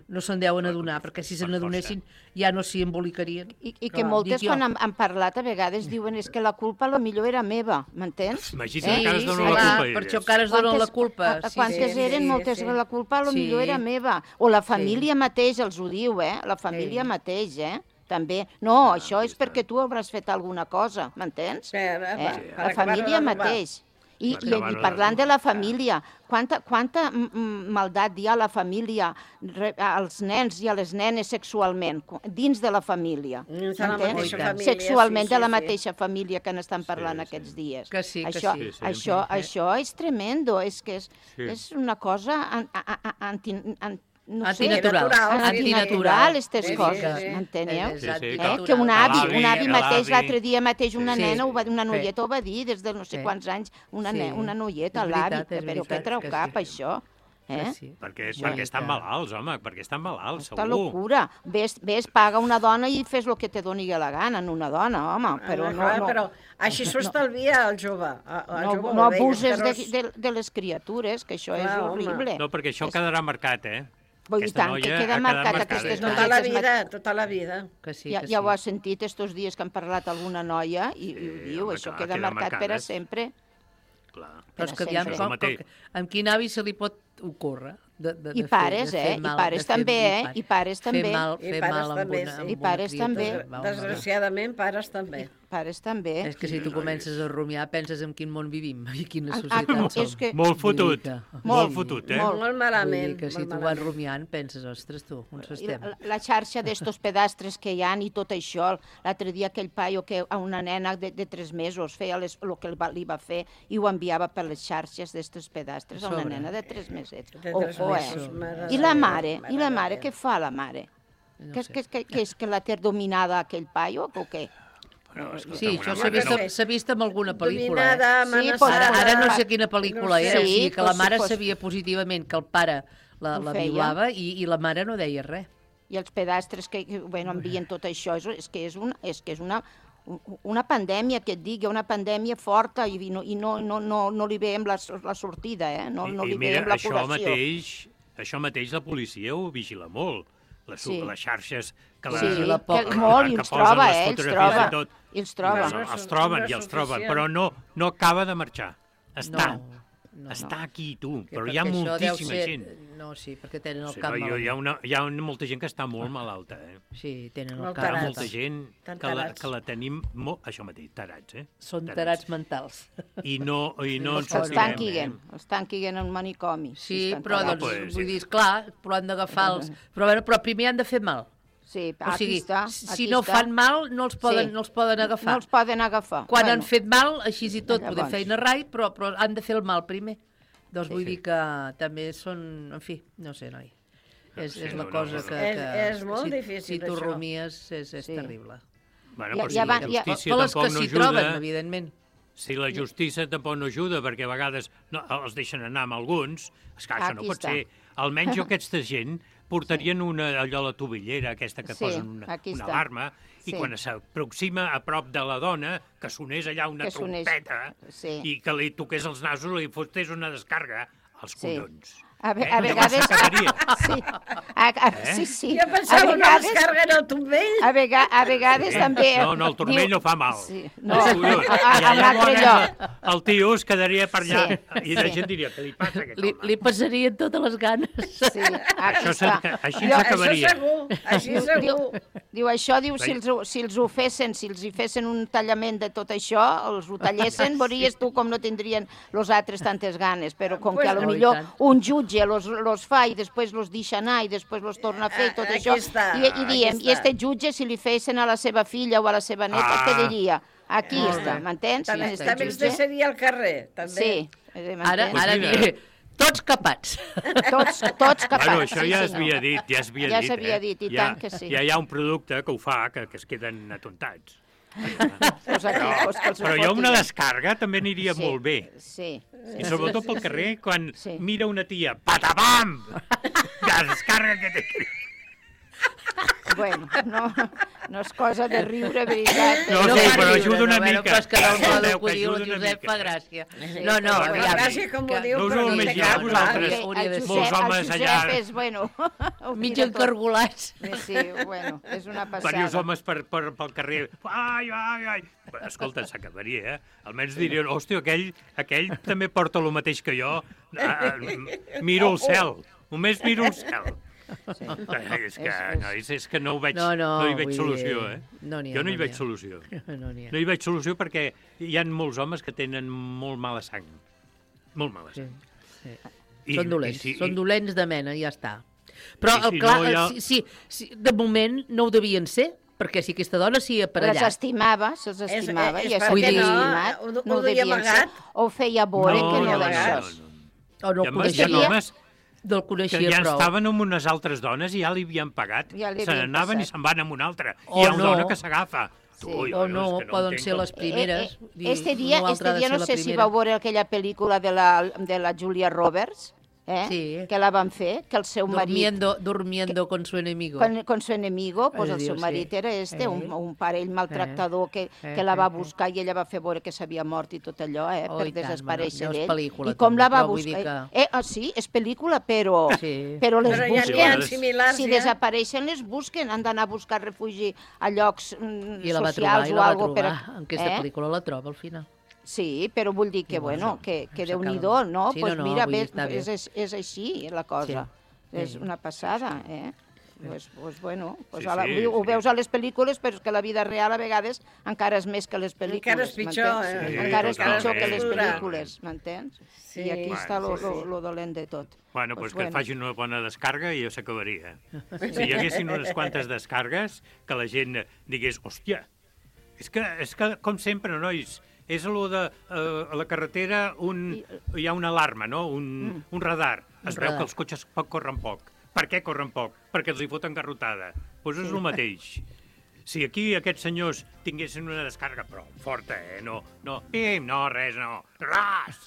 no se'n deuen adonar, perquè si se n'adonessin ja no s'hi embolicarien. I que moltes, quan han parlat, a vegades diuen és que la culpa millor era meva, m'entens? Imagina't, encara es donen la culpa. Per això encara es donen la culpa. Quantes eren, moltes, la culpa millor era meva. O la família mateix els ho diu, la família mateix, també. No, això és perquè tu hauràs fet alguna cosa, m'entens? La família mateix. I parlant de la família, quanta maldat hi ha a la família, als nens i a les nenes sexualment, dins de la família, m'entens? Sexualment de la mateixa família que n'estan parlant aquests dies. Que sí. Això és tremendo, és que és una cosa antinatural, aquestes coses, m'enteneu? Que un avi mateix, l'altre dia mateix una nena, una noieta ho va dir, des de no sé quants anys, una noieta, l'avi, però què treu cap, això? Perquè estan malalts, home, perquè estan malalts, segur. Està locura. Ves, paga una dona i fes el que te doni la gana en una dona, home, però no... Però així s'ho estalvia el jove. No abuses de les criatures, que això és horrible. No, perquè això quedarà marcat, I tant, que queda marcat aquestes noietes. Tota la vida. Ja ho has sentit estos dies que han parlat alguna noia i ho diu, això queda marcat per a sempre. Però és que aviam, amb quin avi se li pot ocórrer? I pares, i pares també, i pares també. Fer mal amb una criatura. Desgraciadament, pares també. Pares també. És que si tu comences a rumiar, penses en quin món vivim i quina societat som. Molt fotut, molt fotut, Molt malament. Que si tu vas rumiant, penses, ostres, tu, on estem? La xarxa d'estos pedastres que hi ha i tot això, l'altre dia aquell paio que a una nena de 3 mesos feia el que li va fer i ho enviava per les xarxes d'estos pedastres a una nena de 3 mesets. I la mare, què fa la mare? Que és que la té dominada aquell paio o què? Sí, això s'ha vist en alguna pel·lícula. Dominada, ara no sé quina pel·lícula era, o sigui que la mare sabia positivament que el pare la violava i la mare no deia res. I els pedastres que envien tot això, és que és una pandèmia, que et digui, una pandèmia forta i no li veiem la sortida, no li veiem la curació. Això mateix la policia ho vigila molt. Les xarxes que molt, i els troba, els troben, però no acaba de marxar. Està aquí, tu, però hi ha moltíssima gent. No, sí, perquè tenen el cap malalt. Hi ha molta gent que està molt malalta, Sí, tenen el cap malalt. Hi ha molta gent que la tenim això mateix, tarats, Són tarats mentals. I no ens sortirem. Els tanquiguen en manicomi. Sí, però vull dir, esclar, però han d'agafar-los. Però primer han de fer mal. Sí, o sigui, si no fan mal, no els poden agafar. No els poden agafar. Quan han fet mal, així i tot, poder feina rai, però han de fer el mal primer. Doncs vull dir que també són... En fi, no sé, noi. És la cosa que... És molt difícil, això. Si tu rumies, és terrible. Però si la justícia tampoc no ajuda... evidentment. Si la justícia tampoc no ajuda, perquè a vegades els deixen anar amb alguns, esclar, això no pot ser. Almenys aquesta gent portarien allò a la tovillera, aquesta que posen una alarma, i quan s'aproxima a prop de la dona, que sonés allà una trompeta i que li toqués els nasos i li fotés una descarga als collons. A vegades... Sí. Jo pensava una descarga en el turmell. A vegades també... No, el turmell no fa mal. No, a un altre lloc. El tio es quedaria per allà i la gent diria, què li passa a aquest home? Li passarien totes les ganes. Així s'acabaria. Així segur. Diu, si els ho fessin, si els hi fessin un tallament de tot això, els ho tallessin, veuries tu com no tindrien els altres tantes ganes, però com que potser un jutge los fa i després los deixa anar i després los torna a fer i tot això. I diem, i este jutge, si li fessin a la seva filla o a la seva neta, què diria? Aquí està, m'entens? També els deixaria al carrer, també. Sí. Ara diré, tots capats. Tots capats. Bueno, això ja s'havia dit. Ja s'havia dit, i tant que sí. Ja hi ha un producte que ho fa, que es queden atontats. Però jo una descarga també aniria molt bé. Sí. I sobretot pel carrer, quan mira una tia, patapam! La descarga que té. bueno, no és cosa de riure, veritat. No, sí, però ajuda una mica. Però és que el modo que ho diu el Josep fa gràcia. No, fa gràcia com ho diu, però no té cap. Vosaltres, molts homes allà... El Josep és, bueno... Mig encargolats. Sí, bueno, és una passada. Diversos homes pel carrer. Ai. Escolta, s'acabaria, Almenys dirien, hòstia, aquell també porta el mateix que jo. Miro el cel. Només miro el cel. És que no ho veig, no hi veig solució, Jo no hi veig solució. No hi veig solució perquè hi ha molts homes que tenen molt mala sang. Molt mala sang. Són dolents de mena, ja està. Però, clar, de moment no ho devien ser, perquè si aquesta dona s'hi aparellat... Se'ls estimava, i això no ho devien ser. O feia veure que no d'això. O no el coneixia. Del coneixia que ja prou. Estaven amb unes altres dones i ja li havien pagat. Se n'anaven i se'n van amb una altra. O hi ha una dona que s'agafa. O no, poden ser les primeres. Este dia no sé si vau veure aquella pel·lícula de la Julia Roberts, que la van fer, que el seu marit... Durmiendo con su enemigo. Con su enemigo, pues el seu marit era un parell maltractador que la va buscar i ella va fer veure que s'havia mort i tot allò, per desaparèixer d'ell. I com la va buscar... Sí, és pel·lícula, però les busquen. Si desapareixen, les busquen. Han d'anar a buscar refugi a llocs socials o alguna cosa. En aquesta pel·lícula la troba, al final. Sí, però vull dir que, que Déu-n'hi-do, no? Doncs mira, és així la cosa. És una passada, Doncs, ho veus a les pel·lícules, però és que la vida real a vegades encara és més que les pel·lícules. Encara és pitjor, Encara és pitjor que les pel·lícules, m'entens? I aquí està lo dolent de tot. Bueno, doncs que facin una bona descàrrega i ja s'acabaria. Si hi haguessin unes quantes descàrregues, que la gent digués, hòstia, és que com sempre, nois, és allò de a la carretera hi ha una alarma, no? Un radar. Es veu que els cotxes corren poc. Per què corren poc? Perquè els hi foten garrotada. Doncs és el mateix. Si aquí aquests senyors tinguessin una descàrrega, però forta, no, res, no. Ras!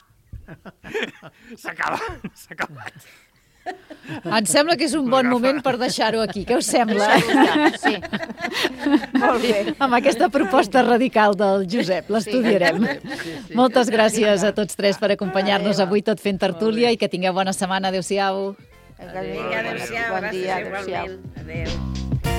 S'ha acabat. Em sembla que és un bon moment per deixar-ho aquí. Què us sembla? Sí. Molt bé. Amb aquesta proposta radical del Josep, l'estudiarem. Moltes gràcies a tots tres per acompanyar-nos avui tot fent tertúlia i que tingueu bona setmana. Adéu-siau. Adéu-siau, gràcies igualment. Adéu.